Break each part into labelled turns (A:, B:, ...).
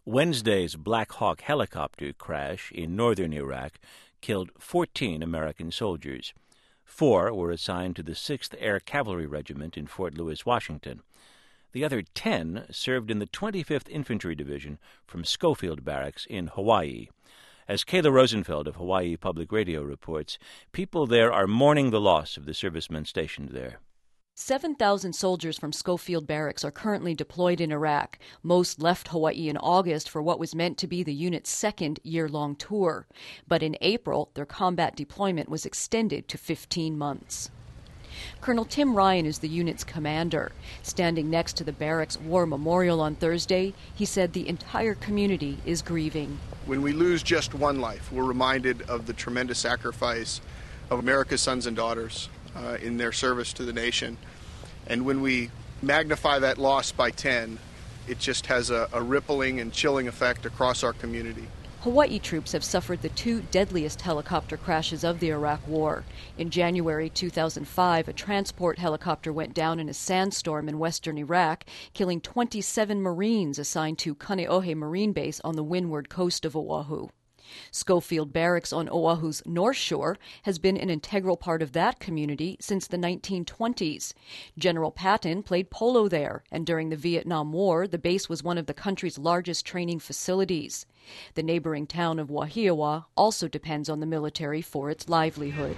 A: Wednesday's Black Hawk helicopter crash in northern Iraq killed 14 American soldiers. 4 were assigned to the 6th Air Cavalry Regiment in Fort Lewis, Washington. The other 10 served in the 25th Infantry Division from Schofield Barracks in Hawaii. As Kayla Rosenfeld of Hawaii Public Radio reports, people there are mourning the loss of the servicemen stationed there.
B: 7,000 soldiers from Schofield Barracks are currently deployed in Iraq. Most left Hawaii in August for what was meant to be the unit's second year-long tour. But in April, their combat deployment was extended to 15 months. Colonel Tim Ryan is the unit's commander. Standing next to the barracks war memorial on Thursday, he said the entire community is grieving.
C: When we lose just one life, we're reminded of the tremendous sacrifice of America's sons and daughters in their service to the nation. And when we magnify that loss by 10, it just has a rippling and chilling effect across our community.
B: Hawaii troops have suffered the 2 deadliest helicopter crashes of the Iraq War. In January 2005, a transport helicopter went down in a sandstorm in western Iraq, killing 27 Marines assigned to Kaneohe Marine Base on the windward coast of Oahu. Schofield Barracks on Oahu's North Shore has been an integral part of that community since the 1920s. General Patton played polo there, and during the Vietnam War, the base was one of the country's largest training facilities. The neighboring town of Wahiawa also depends on the military for its livelihood.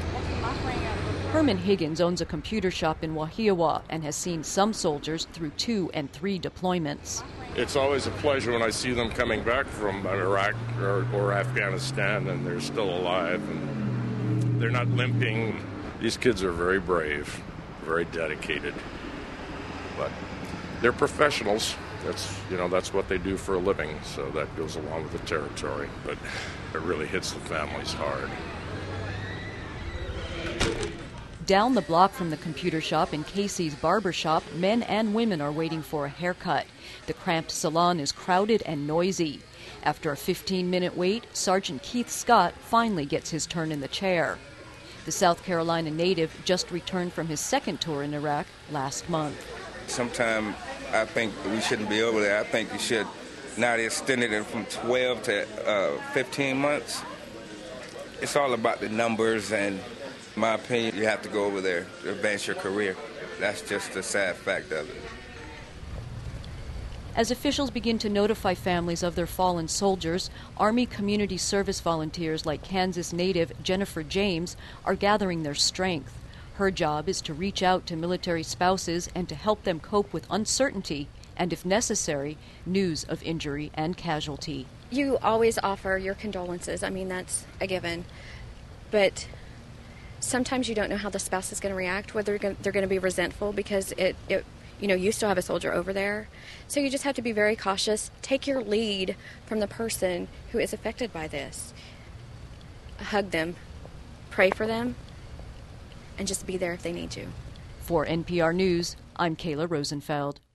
B: Herman Higgins owns a computer shop in Wahiawa and has seen some soldiers through 2 and 3 deployments.
D: It's always a pleasure when I see them coming back from Iraq or Afghanistan and they're still alive and they're not limping. These kids are very brave, very dedicated, but they're professionals. That's what they do for a living, so that goes along with the territory, but it really hits the families hard.
B: Down the block from the computer shop in Casey's barber shop, men and women are waiting for a haircut. The cramped salon is crowded and noisy. After a 15-minute wait, Sergeant Keith Scott finally gets his turn in the chair. The South Carolina native just returned from his second tour in Iraq last month.
E: Sometimes I think we shouldn't be over there. I think you should not extend it from 12 to 15 months. It's all about the numbers, and in my opinion, you have to go over there to advance your career. That's just the sad fact of it.
B: As officials begin to notify families of their fallen soldiers, Army Community Service volunteers like Kansas native Jennifer James are gathering their strength. Her job is to reach out to military spouses and to help them cope with uncertainty and, if necessary, news of injury and casualty.
F: You always offer your condolences. I mean, that's a given. But sometimes you don't know how the spouse is going to react, whether they're going to be resentful because you still have a soldier over there. So you just have to be very cautious. Take your lead from the person who is affected by this. Hug them, pray for them, and just be there if they need you.
B: For NPR News, I'm Kayla Rosenfeld.